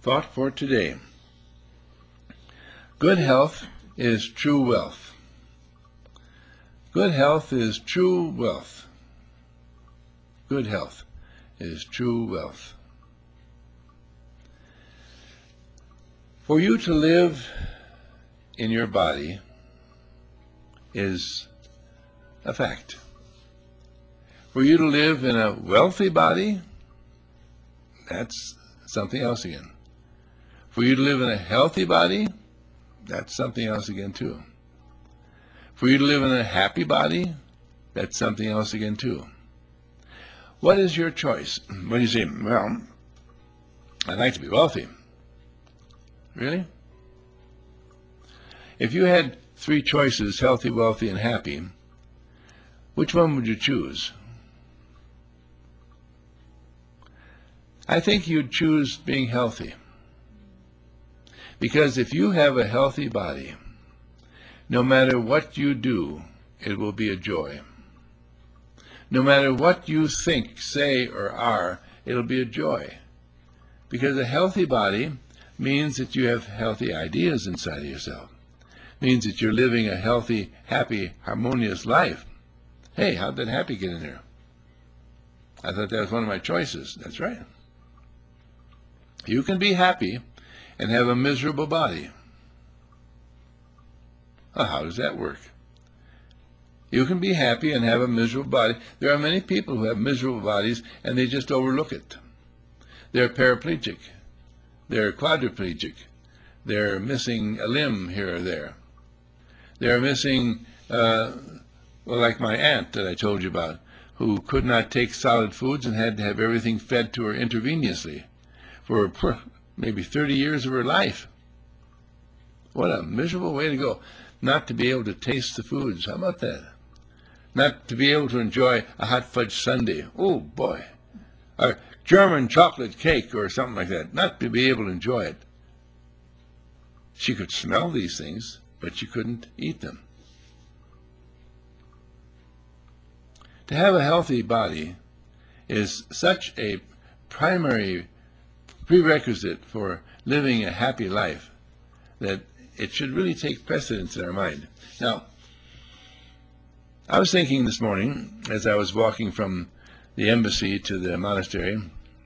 Thought for today. Good health is true wealth. Good health is true wealth. Good health is true wealth. For you to live in your body is a fact. For you to live in a wealthy body, that's something else again. For you to live in a healthy body, that's something else again too. For you to live in a happy body, that's something else again too. What is your choice? What do you say? Well, I'd like to be wealthy. Really? If you had three choices, healthy, wealthy, and happy, which one would you choose? I think you'd choose being healthy. Because if you have a healthy body, no matter what you do, it will be a joy. No matter what you think, say, or are, it'll be a joy. Because a healthy body means that you have healthy ideas inside of yourself. Means that you're living a healthy, happy, harmonious life. Hey, how'd that happy get in there? I thought that was one of my choices. That's right. You can be happy and have a miserable body. Well, how does that work? You can be happy and have a miserable body. There are many people who have miserable bodies and they just overlook it. They're paraplegic. They're quadriplegic. They're missing a limb here or there. They're missing, like my aunt that I told you about, who could not take solid foods and had to have everything fed to her intravenously for maybe 30 years of her life. What a miserable way to go. Not to be able to taste the foods. How about that? Not to be able to enjoy a hot fudge sundae. Oh, boy. Or German chocolate cake or something like that. Not to be able to enjoy it. She could smell these things, but she couldn't eat them. To have a healthy body is such a primary prerequisite for living a happy life that it should really take precedence in our mind. Now, I was thinking this morning as I was walking from the embassy to the monastery,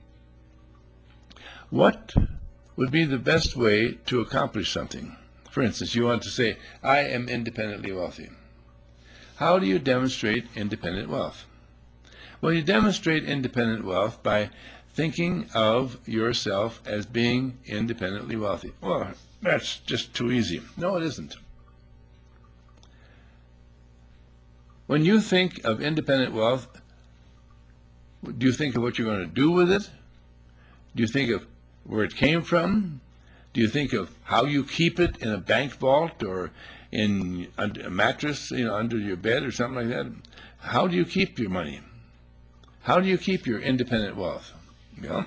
what would be the best way to accomplish something? For instance, you want to say, I am independently wealthy. How do you demonstrate independent wealth? Well, you demonstrate independent wealth by thinking of yourself as being independently wealthy. Well, that's just too easy. No, it isn't. When you think of independent wealth, do you think of what you're going to do with it? Do you think of where it came from? Do you think of how you keep it in a bank vault or in a mattress, under your bed or something like that? How do you keep your money? How do you keep your independent wealth? Well,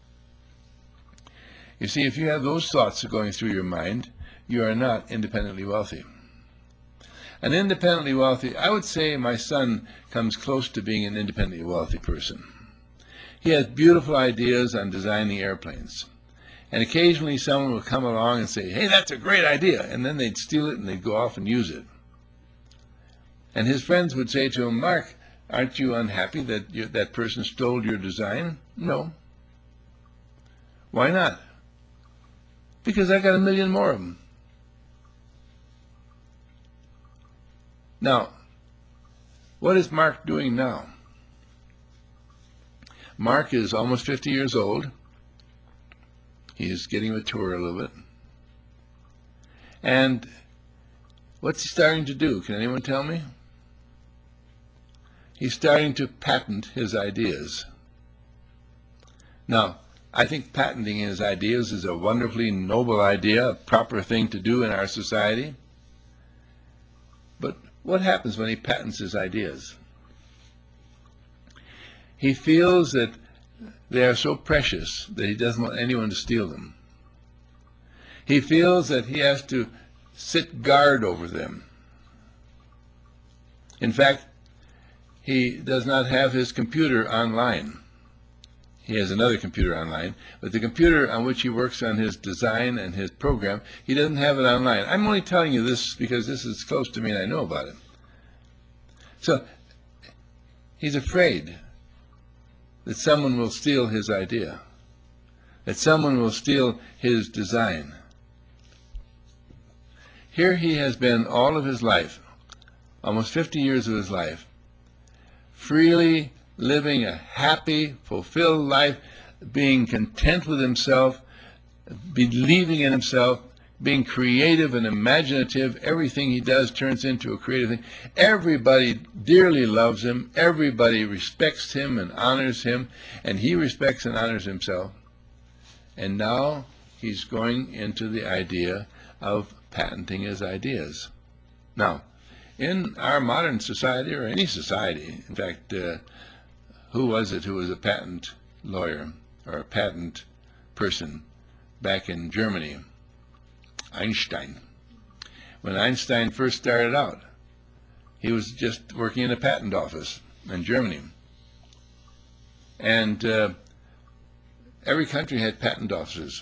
you see, if you have those thoughts going through your mind, you are not independently wealthy. An independently wealthy, I would say my son comes close to being an independently wealthy person. He has beautiful ideas on designing airplanes. And occasionally someone will come along and say, hey, that's a great idea. And then they'd steal it and they'd go off and use it. And his friends would say to him, Mark, aren't you unhappy that that person stole your design? No. Why not? Because I got 1 million more of them. Now, what is Mark doing now? Mark is almost 50 years old. He's getting mature a little bit. And what's he starting to do? Can anyone tell me? He's starting to patent his ideas. Now, I think patenting his ideas is a wonderfully noble idea, a proper thing to do in our society. But what happens when he patents his ideas? He feels that they are so precious that he doesn't want anyone to steal them. He feels that he has to sit guard over them. In fact, he does not have his computer online. He has another computer online, but the computer on which he works on his design and his program, he doesn't have it online. I'm only telling you this because this is close to me and I know about it. So he's afraid that someone will steal his idea, that someone will steal his design. Here he has been all of his life, almost 50 years of his life, freely living a happy, fulfilled life, being content with himself, believing in himself, being creative and imaginative. Everything he does turns into a creative thing. Everybody dearly loves him. Everybody respects him and honors him, and he respects and honors himself. And now he's going into the idea of patenting his ideas. Now, in our modern society, or any society, in fact, who was it who was a patent lawyer or a patent person back in Germany? Einstein. When Einstein first started out, he was just working in a patent office in Germany. And every country had patent offices.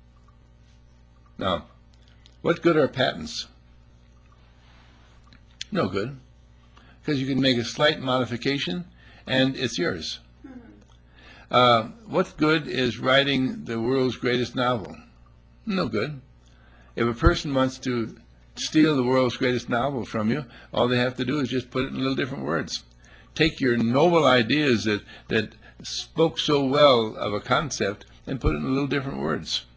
Now, what good are patents? No good, because you can make a slight modification and it's yours. What good is writing the world's greatest novel? No good. If a person wants to steal the world's greatest novel from you, all they have to do is just put it in little different words. Take your noble ideas that spoke so well of a concept and put it in little different words.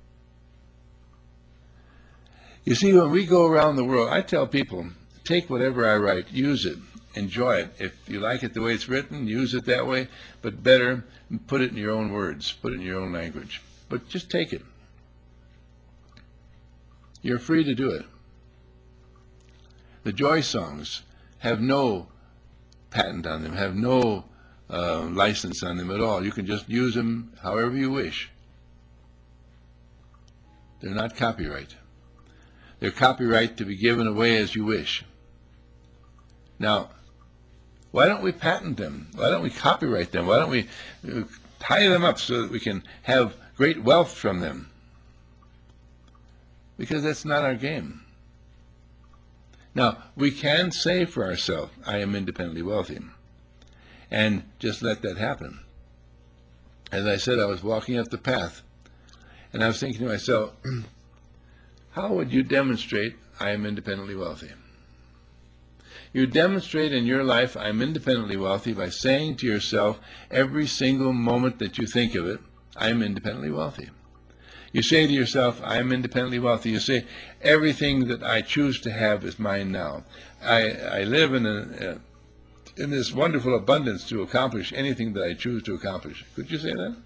You see, when we go around the world, I tell people, take whatever I write, use it, enjoy it. If you like it the way it's written, use it that way, but better, put it in your own words, put it in your own language. But just take it. You're free to do it. The joy songs have no patent on them, have no license on them at all. You can just use them however you wish. They're not copyright. They're copyright to be given away as you wish. Now, why don't we patent them? Why don't we copyright them? Why don't we tie them up so that we can have great wealth from them? Because that's not our game. Now, we can say for ourselves, I am independently wealthy, and just let that happen. As I said, I was walking up the path, and I was thinking to myself, how would you demonstrate I am independently wealthy? You demonstrate in your life I am independently wealthy by saying to yourself every single moment that you think of it, I am independently wealthy. You say to yourself, I am independently wealthy. You say, everything that I choose to have is mine now. I live in this wonderful abundance to accomplish anything that I choose to accomplish. Could you say that?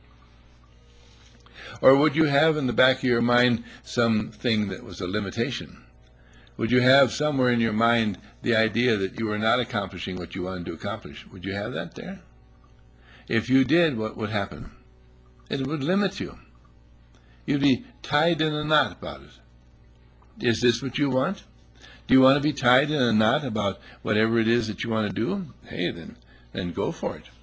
Or would you have in the back of your mind something that was a limitation? Would you have somewhere in your mind the idea that you were not accomplishing what you wanted to accomplish? Would you have that there? If you did, what would happen? It would limit you. You'd be tied in a knot about it. Is this what you want? Do you want to be tied in a knot about whatever it is that you want to do? Hey, then go for it.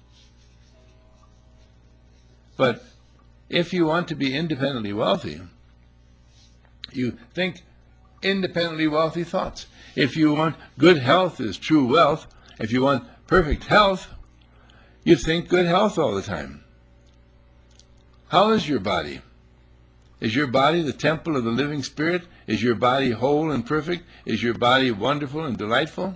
But if you want to be independently wealthy, you think independently wealthy thoughts. If you want good health is true wealth, if you want perfect health, you think good health all the time. How is your body? Is your body the temple of the living Spirit? Is your body whole and perfect? Is your body wonderful and delightful?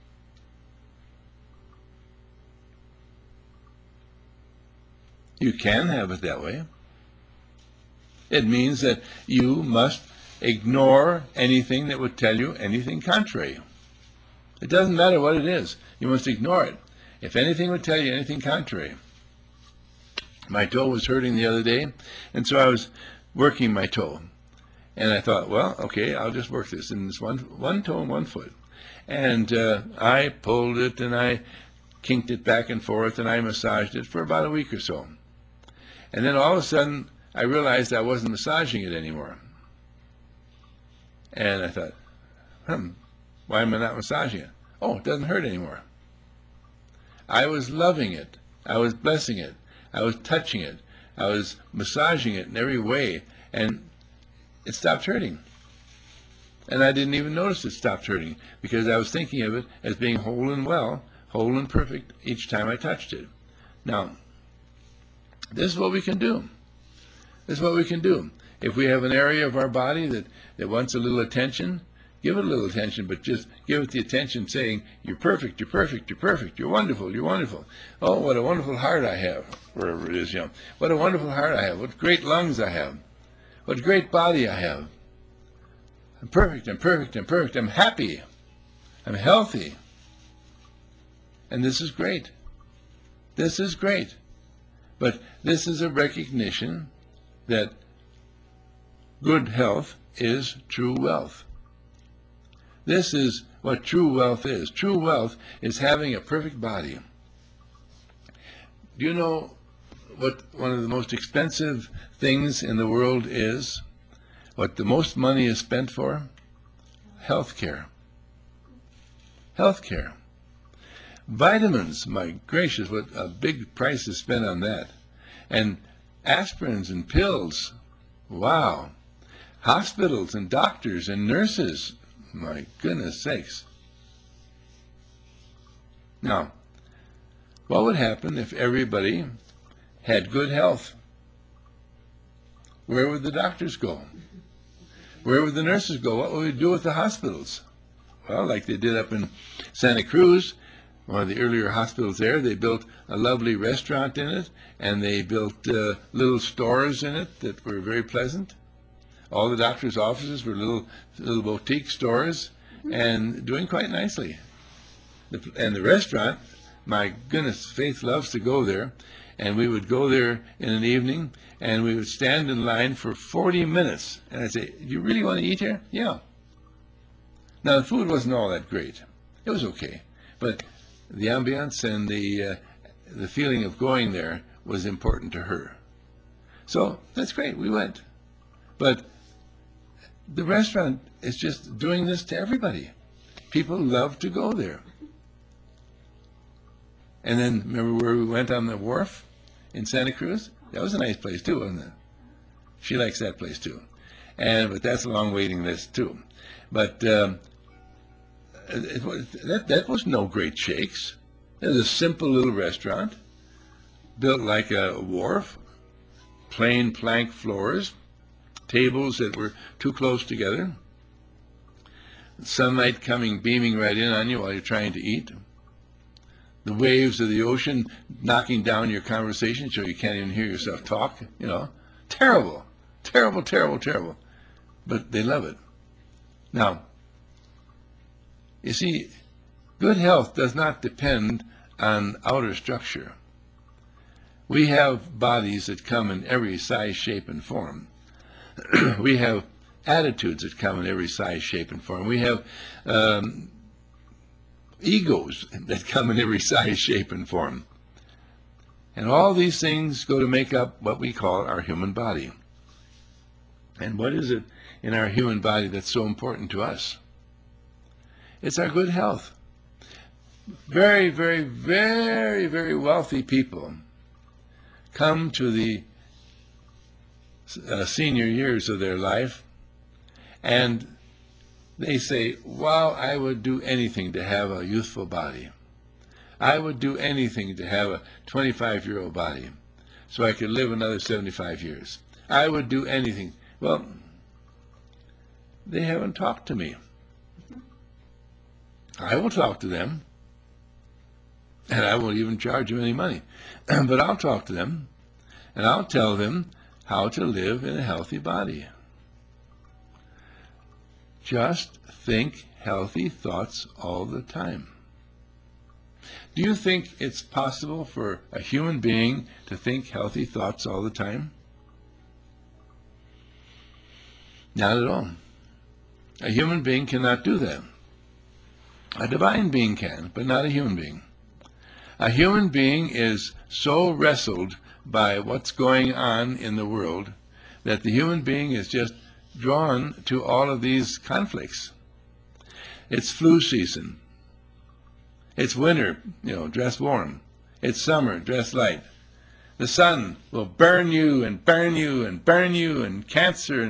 You can have it that way. It means that you must ignore anything that would tell you anything contrary. It doesn't matter what it is. You must ignore it. If anything would tell you anything contrary. My toe was hurting the other day, and so I was working my toe. And I thought, well, okay, I'll just work this in this one toe and one foot. And I pulled it, and I kinked it back and forth, and I massaged it for about a week or so. And then all of a sudden, I realized I wasn't massaging it anymore. And I thought, why am I not massaging it? Oh, it doesn't hurt anymore. I was loving it. I was blessing it. I was touching it. I was massaging it in every way, and it stopped hurting. And I didn't even notice it stopped hurting because I was thinking of it as being whole and well, whole and perfect each time I touched it. Now, this is what we can do. This is what we can do. If we have an area of our body that wants a little attention, give it a little attention, but just give it the attention saying, you're perfect, you're perfect, you're perfect, you're wonderful, you're wonderful. Oh, what a wonderful heart I have, wherever it is, What a wonderful heart I have. What great lungs I have. What a great body I have. I'm perfect, I'm perfect, I'm perfect, I'm happy, I'm healthy. And this is great. This is great. But this is a recognition that good health is true wealth. This is what true wealth is. True wealth is having a perfect body. Do you know what one of the most expensive things in the world is? What the most money is spent for? Health care. Health care. Vitamins, my gracious, what a big price is spent on that. And aspirins and pills, wow. Hospitals and doctors and nurses, my goodness sakes. Now, what would happen if everybody had good health? Where would the doctors go? Where would the nurses go? What would we do with the hospitals? Well, like they did up in Santa Cruz, one of the earlier hospitals there, they built a lovely restaurant in it, and they built little stores in it that were very pleasant. All the doctors' offices were little boutique stores and doing quite nicely. And the restaurant, my goodness, Faith loves to go there, and we would go there in an evening, and we would stand in line for 40 minutes. And I'd say, "Do you really want to eat here?" "Yeah." Now, the food wasn't all that great. It was okay. But the ambiance and the feeling of going there was important to her. So that's great. We went. But the restaurant is just doing this to everybody. People love to go there. And then remember where we went on the wharf in Santa Cruz? That was a nice place too, wasn't it? She likes that place too. But that's a long waiting list too. But that was no great shakes. It was a simple little restaurant built like a wharf, plain plank floors, tables that were too close together, sunlight coming beaming right in on you while you're trying to eat, the waves of the ocean knocking down your conversation so you can't even hear yourself talk, Terrible, terrible, terrible, terrible. But they love it. Now, you see, good health does not depend on outer structure. We have bodies that come in every size, shape, and form. We have attitudes that come in every size, shape, and form. We have egos that come in every size, shape, and form. And all these things go to make up what we call our human body. And what is it in our human body that's so important to us? It's our good health. Very, very, very, very wealthy people come to the senior years of their life, and they say, wow, I would do anything to have a youthful body. I would do anything to have a 25-year-old body so I could live another 75 years. I would do anything. Well, they haven't talked to me. I will talk to them, and I won't even charge them any money. But I'll talk to them, and I'll tell them how to live in a healthy body. Just think healthy thoughts all the time. Do you think it's possible for a human being to think healthy thoughts all the time? Not at all. A human being cannot do that. A divine being can, but not a human being. A human being is so wrestled by what's going on in the world that the human being is just drawn to all of these conflicts. It's flu season. It's winter, dress warm. It's summer, dress light. The sun will burn you and burn you and burn you, and cancer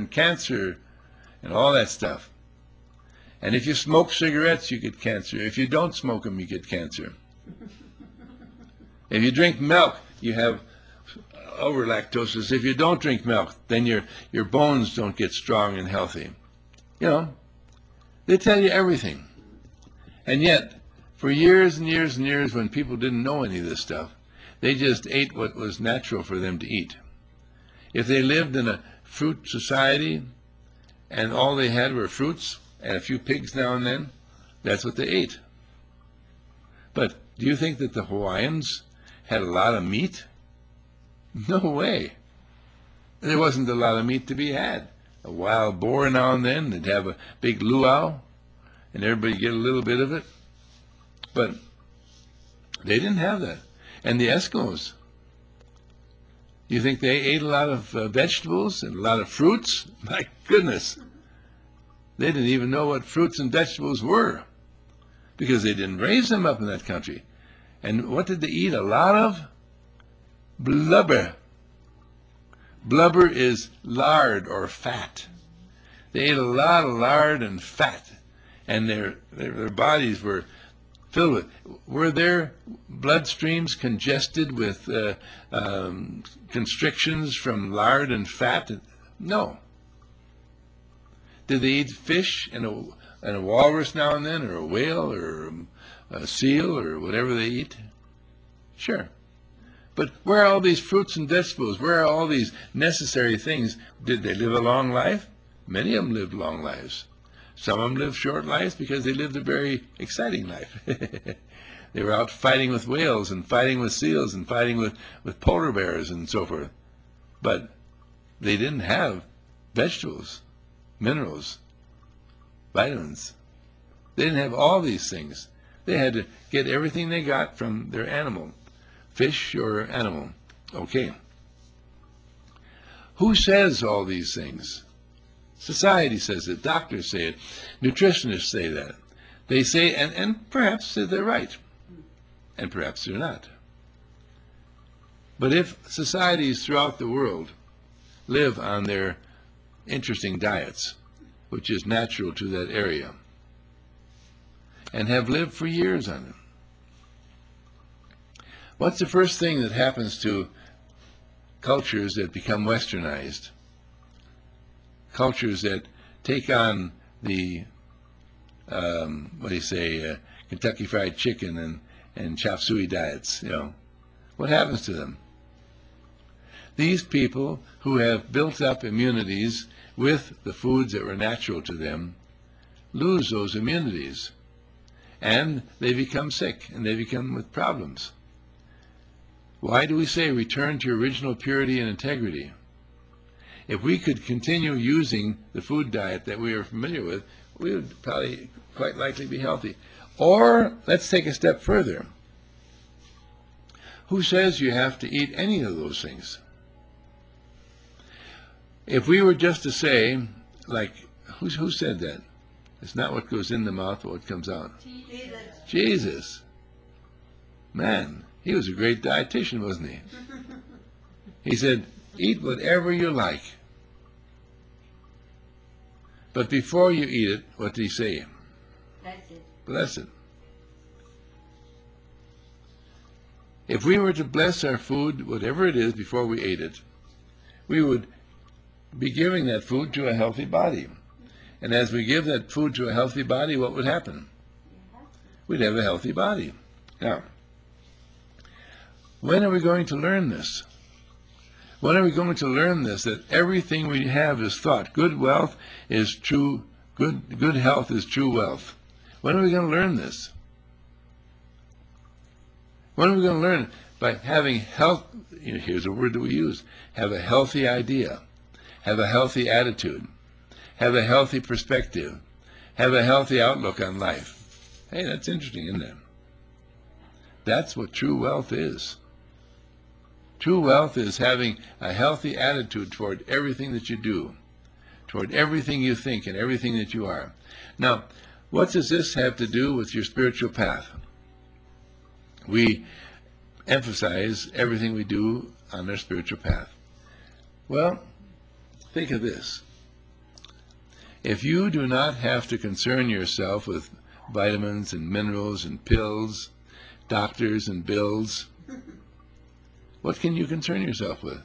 and all that stuff. And if you smoke cigarettes, you get cancer. If you don't smoke them, you get cancer. If you drink milk, you have over lactosis. If you don't drink milk, then your bones don't get strong and healthy. You know, they tell you everything. And yet, for years and years and years, when people didn't know any of this stuff, they just ate what was natural for them to eat. If they lived in a fruit society and all they had were fruits and a few pigs now and then, that's what they ate. But do you think that the Hawaiians had a lot of meat? No way. There wasn't a lot of meat to be had. A wild boar now and then, they'd have a big luau, and everybody get a little bit of it. But they didn't have that. And the Eskimos, you think they ate a lot of vegetables and a lot of fruits? My goodness. They didn't even know what fruits and vegetables were because they didn't raise them up in that country. And what did they eat a lot of? Blubber. Blubber is lard or fat. They ate a lot of lard and fat, and their bodies were filled with. Were their bloodstreams congested with constrictions from lard and fat? No. Did they eat fish and a walrus now and then, or a whale, or a seal, or whatever they eat? Sure. But where are all these fruits and vegetables? Where are all these necessary things? Did they live a long life? Many of them lived long lives. Some of them lived short lives because they lived a very exciting life. They were out fighting with whales and fighting with seals and fighting with polar bears and so forth. But they didn't have vegetables, minerals, vitamins. They didn't have all these things. They had to get everything they got from their animal, fish or animal. Okay. Who says all these things? Society says it. Doctors say it. Nutritionists say that. They say, and perhaps they're right, and perhaps they're not. But if societies throughout the world live on their interesting diets, which is natural to that area, and have lived for years on them, what's the first thing that happens to cultures that become westernized? Cultures that take on the, Kentucky Fried Chicken and chop suey diets, you know. What happens to them? These people who have built up immunities with the foods that were natural to them lose those immunities. And they become sick, and they become with problems. Why do we say return to original purity and integrity? If we could continue using the food diet that we are familiar with, we would probably quite likely be healthy. Or let's take a step further. Who says you have to eat any of those things? If we were just to say, like, who said that? It's not what goes in the mouth, but what comes out. Jesus. Jesus. Man, he was a great dietitian, wasn't he? He said, eat whatever you like. But before you eat it, what did he say? Bless it. Bless it. If we were to bless our food, whatever it is, before we ate it, we would be giving that food to a healthy body. And as we give that food to a healthy body, what would happen? We'd have a healthy body. Now, when are we going to learn this? When are we going to learn this, that everything we have is thought? Good wealth is true, good health is true wealth. When are we going to learn this? When are we going to learn it? By having health, here's a word that we use, have a healthy idea, have a healthy attitude, have a healthy perspective, have a healthy outlook on life. Hey, that's interesting, isn't it? That's what true wealth is. True wealth is having a healthy attitude toward everything that you do, toward everything you think and everything that you are. Now, what does this have to do with your spiritual path? We emphasize everything we do on their spiritual path. Well, think of this. If you do not have to concern yourself with vitamins and minerals and pills, doctors and bills, what can you concern yourself with?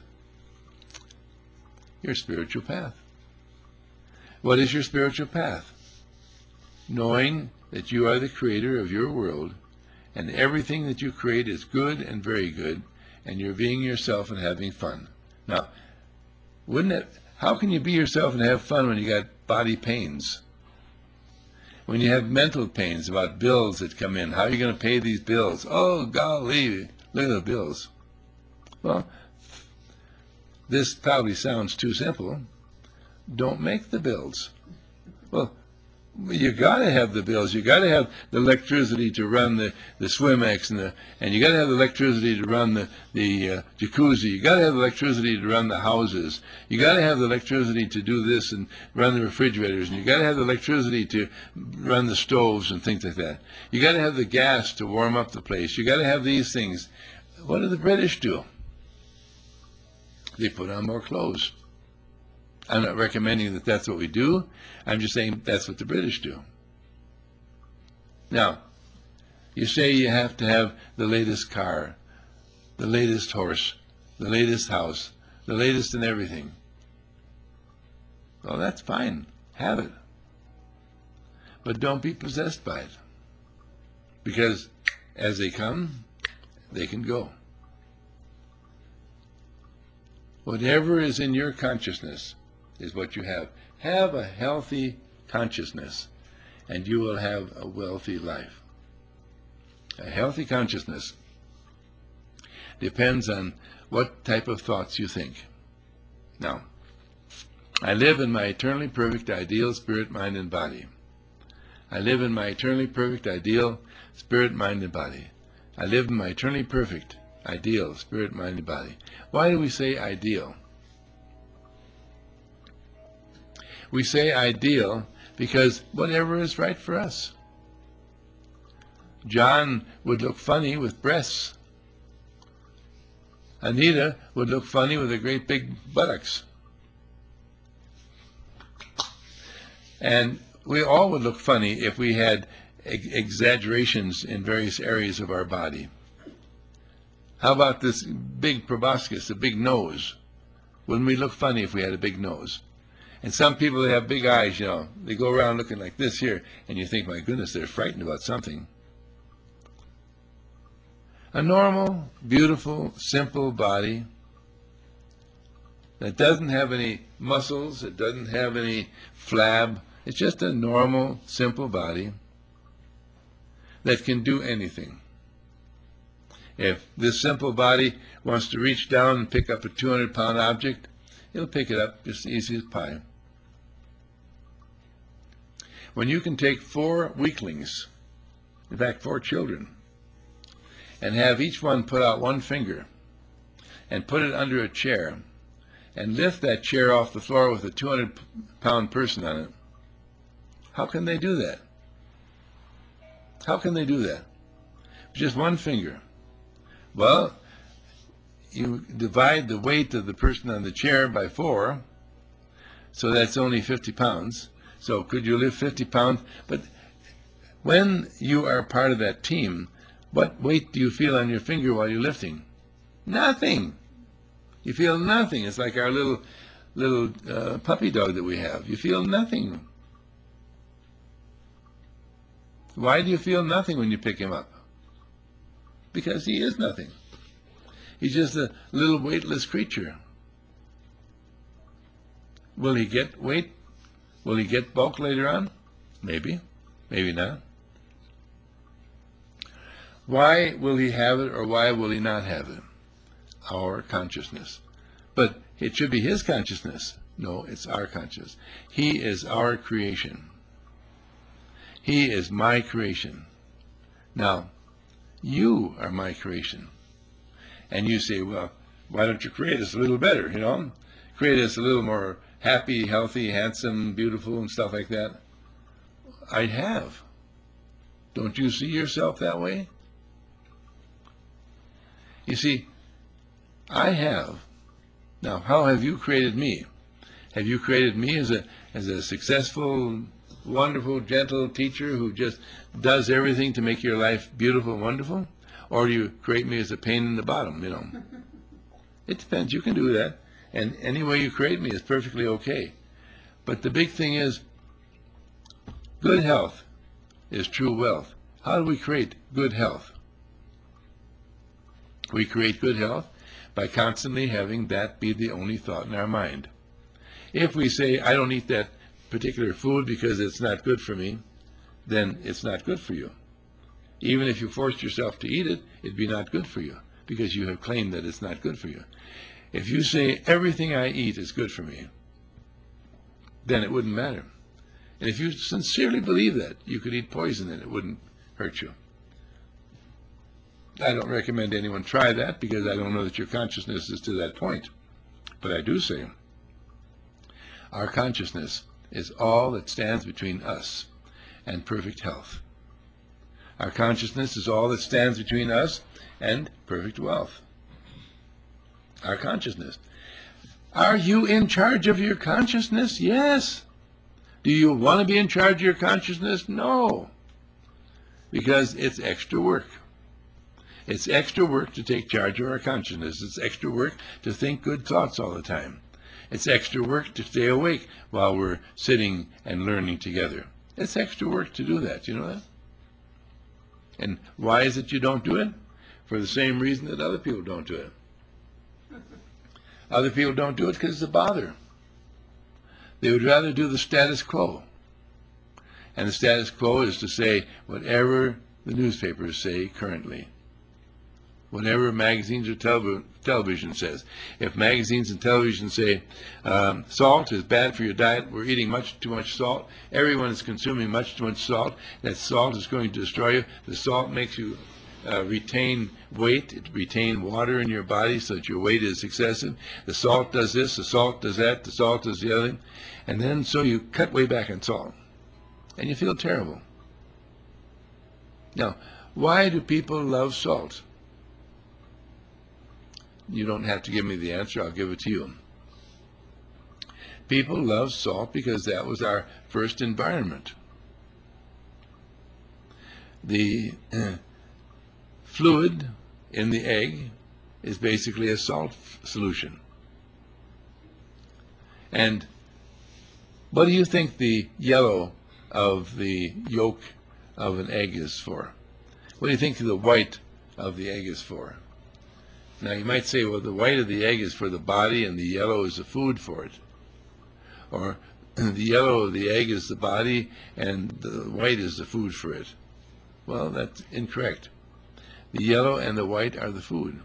Your spiritual path. What is your spiritual path? Knowing that you are the creator of your world, and everything that you create is good and very good, and you're being yourself and having fun. Now, how can you be yourself and have fun when you got body pains? When you have mental pains about bills that come in, how are you going to pay these bills? Oh, golly, look at the bills. Well, this probably sounds too simple. Don't make the bills. Well, you got to have the bills. You got to have the electricity to run the Swimex and you got to have the electricity to run the jacuzzi. You got to have the electricity to run the houses. You got to have the electricity to do this and run the refrigerators. And you got to have the electricity to run the stoves and things like that. You got to have the gas to warm up the place. You got to have these things. What do the British do? They put on more clothes. I'm not recommending that that's what we do. I'm just saying that's what the British do. Now, you say you have to have the latest car, the latest horse, the latest house, the latest in everything. Well, that's fine. Have it. But don't be possessed by it. Because as they come, they can go. Whatever is in your consciousness is what you have. Have a healthy consciousness, and you will have a wealthy life. A healthy consciousness depends on what type of thoughts you think. Now, I live in my eternally perfect ideal spirit, mind, and body. I live in my eternally perfect ideal spirit, mind, and body. I live in my eternally perfect ideal spirit, mind, and body. Why do we say ideal? We say ideal because whatever is right for us. John would look funny with breasts. Anita would look funny with a great big buttocks. And we all would look funny if we had exaggerations in various areas of our body. How about this big proboscis, a big nose? Wouldn't we look funny if we had a big nose? And some people, they have big eyes, you know. They go around looking like this here, and you think, my goodness, they're frightened about something. A normal, beautiful, simple body that doesn't have any muscles, it doesn't have any flab. It's just a normal, simple body that can do anything. If this simple body wants to reach down and pick up a 200-pound object, it'll pick it up just as easy as pie. When you can take 4 weaklings, in fact 4 children, and have each one put out 1 finger and put it under a chair and lift that chair off the floor with a 200-pound person on it, how can they do that? How can they do that? Just 1 finger. Well, you divide the weight of the person on the chair by 4, so that's only 50 pounds. So could you lift 50 pounds? But when you are part of that team, what weight do you feel on your finger while you're lifting? Nothing. You feel nothing. It's like our little puppy dog that we have. You feel nothing. Why do you feel nothing when you pick him up? Because he is nothing. He's just a little weightless creature. Will he get weight? Will he get bulk later on? Maybe. Maybe not. Why will he have it or why will he not have it? Our consciousness. But it should be his consciousness. No, it's our consciousness. He is our creation. He is my creation. Now, you are my creation. And you say, well, why don't you create us a little better, you know? Create us a little more happy, healthy, handsome, beautiful, and stuff like that. I have. Don't you see yourself that way? You see, I have. Now, how have you created me? Have you created me as a successful, wonderful, gentle teacher who just does everything to make your life beautiful and wonderful? Or do you create me as a pain in the bottom, you know? It depends. You can do that. And any way you create me is perfectly okay. But the big thing is, good health is true wealth. How do we create good health? We create good health by constantly having that be the only thought in our mind. If we say, I don't eat that particular food because it's not good for me, then it's not good for you. Even if you forced yourself to eat it, it'd be not good for you because you have claimed that it's not good for you. If you say, everything I eat is good for me, then it wouldn't matter. And if you sincerely believe that, you could eat poison and it wouldn't hurt you. I don't recommend anyone try that because I don't know that your consciousness is to that point. But I do say, our consciousness is all that stands between us and perfect health. Our consciousness is all that stands between us and perfect wealth. Our consciousness. Are you in charge of your consciousness? Yes. Do you want to be in charge of your consciousness? No. Because it's extra work. It's extra work to take charge of our consciousness. It's extra work to think good thoughts all the time. It's extra work to stay awake while we're sitting and learning together. It's extra work to do that. You know that? And why is it you don't do it? For the same reason that other people don't do it. Other people don't do it because it's a bother. They would rather do the status quo. And the status quo is to say whatever the newspapers say currently. Whatever magazines or television says. If magazines and television say salt is bad for your diet, we're eating much too much salt, everyone is consuming much too much salt, that salt is going to destroy you, the salt makes you retain weight, it retain water in your body so that your weight is excessive, the salt does this, the salt does that, the salt does the other, and then so you cut way back on salt, and you feel terrible. Now, why do people love salt? You don't have to give me the answer, I'll give it to you. People love salt because that was our first environment. The fluid in the egg is basically a salt solution. And what do you think the yellow of the yolk of an egg is for? What do you think the white of the egg is for? Now you might say, well, the white of the egg is for the body and the yellow is the food for it. Or the yellow of the egg is the body and the white is the food for it. Well, that's incorrect. The yellow and the white are the food.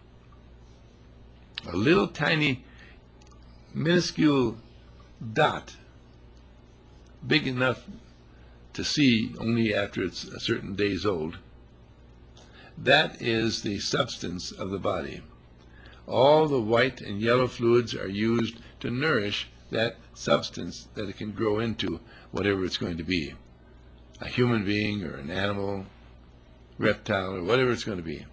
A little tiny, minuscule dot, big enough to see only after it's a certain days old, that is the substance of the body. All the white and yellow fluids are used to nourish that substance that it can grow into, whatever it's going to be. A human being or an animal, reptile, or whatever it's going to be.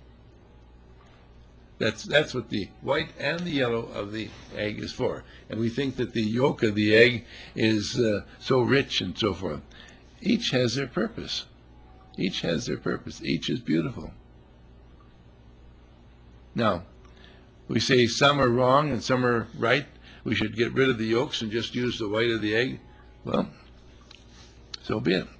That's what the white and the yellow of the egg is for. And we think that the yolk of the egg is so rich and so forth. Each has their purpose. Each has their purpose. Each is beautiful. Now, we say some are wrong and some are right. We should get rid of the yolks and just use the white of the egg. Well, so be it.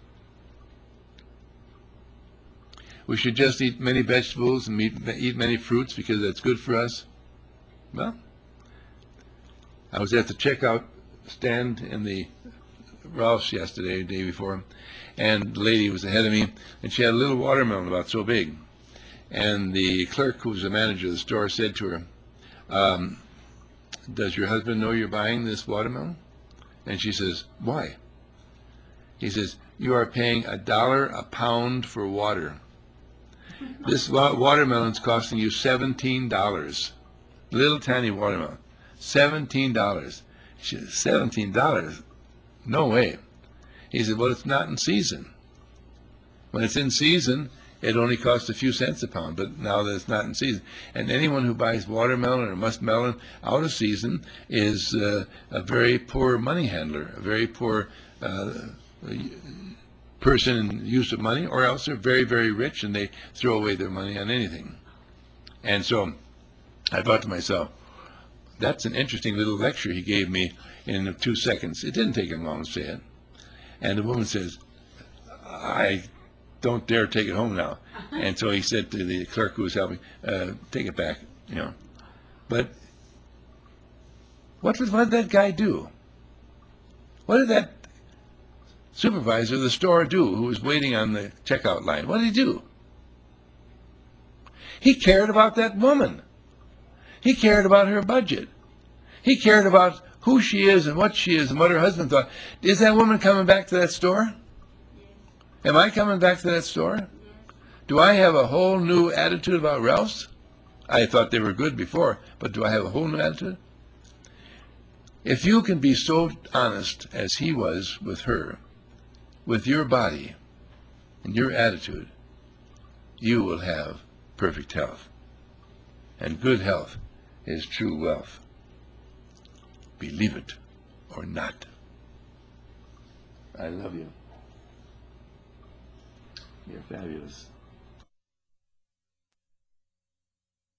We should just eat many vegetables and eat many fruits because that's good for us. Well, I was at the checkout stand in the Ralph's yesterday, the day before, and the lady was ahead of me, and she had a little watermelon about so big. And the clerk, who was the manager of the store, said to her, does your husband know you're buying this watermelon? And she says, why? He says, you are paying $1 a pound for water. This watermelon's costing you $17. Little tiny watermelon. $17. She said, $17? No way. He said, well, it's not in season. When it's in season, it only costs a few cents a pound, but now that it's not in season. And anyone who buys watermelon or muskmelon out of season is a very poor money handler, a very poor person in use of money, or else they're very, very rich and they throw away their money on anything. And so I thought to myself, that's an interesting little lecture he gave me in 2 seconds. It didn't take him long to say it. And the woman says, I don't dare take it home now. And so he said to the clerk who was helping, take it back, you know. But what did that guy do? What did that supervisor of the store do who was waiting on the checkout line? What did he do? He cared about that woman. He cared about her budget. He cared about who she is and what she is and what her husband thought. Is that woman coming back to that store? Am I coming back to that store? Do I have a whole new attitude about Ralph's? I thought they were good before, but do I have a whole new attitude? If you can be so honest as he was with her, with your body and your attitude, you will have perfect health. And good health is true wealth. Believe it or not. I love you. You're fabulous.